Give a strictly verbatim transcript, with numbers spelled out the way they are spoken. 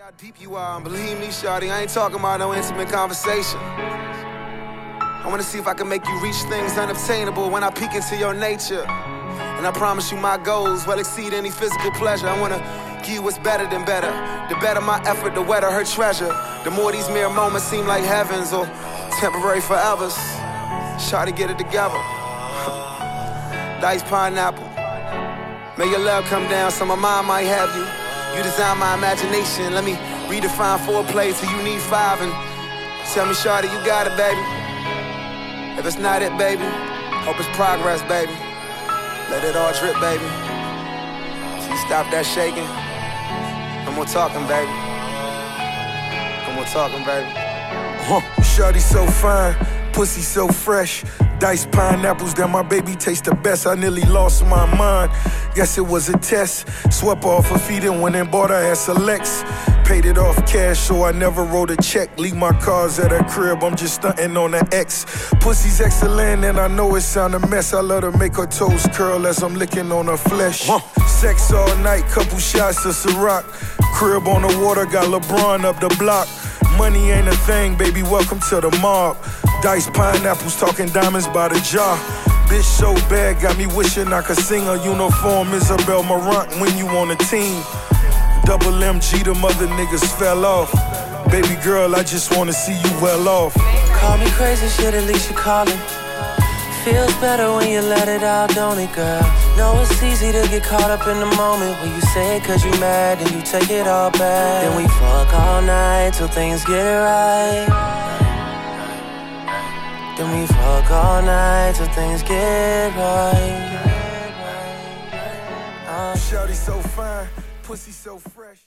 how deep you are, and believe me, shawty, I ain't talking about no intimate conversation. I wanna see if I can make you reach things unobtainable when I peek into your nature. And I promise you my goals will exceed any physical pleasure. I wanna give you what's better than better. The better my effort, the wetter her treasure. The more these mere moments seem like heavens or temporary forevers. Shawty, get it together. Diced pineapple. May your love come down so my mind might have you. You design my imagination. Let me redefine foreplay till you need five. And tell me, shawty, you got it, baby. If it's not it, baby, hope it's progress, baby. Let it all drip, baby. So you stop that shaking. No more talking, baby. No more talking, baby. Huh. Shawty so fine, pussy so fresh. Diced pineapples that my baby taste the best. I nearly lost my mind. Guess it was a test. Swept off her feet and went and bought her ass a Lex. Paid it off cash, so I never wrote a check. Leave my cars at her crib, I'm just stunting on the X. Pussy's excellent and I know it sound a mess. I love to make her toes curl as I'm licking on her flesh. Huh. Sex all night, couple shots of Ciroc. Crib on the water, got LeBron up the block. Money ain't a thing, baby, welcome to the mob. Diced pineapples, talking diamonds by the jar. Bitch so bad, got me wishing I could sing a uniform Isabel Marant when you on a team. Double M G, them other niggas fell off. Baby girl, I just wanna see you well off. Call me crazy, shit, at least you callin'. Feels better when you let it out, don't it, girl? Know it's easy to get caught up in the moment when you say it cause you mad and you take it all back. Then we fuck all night till things get right. Then we fuck all night till things get right. Shawty so fine, pussy so fresh.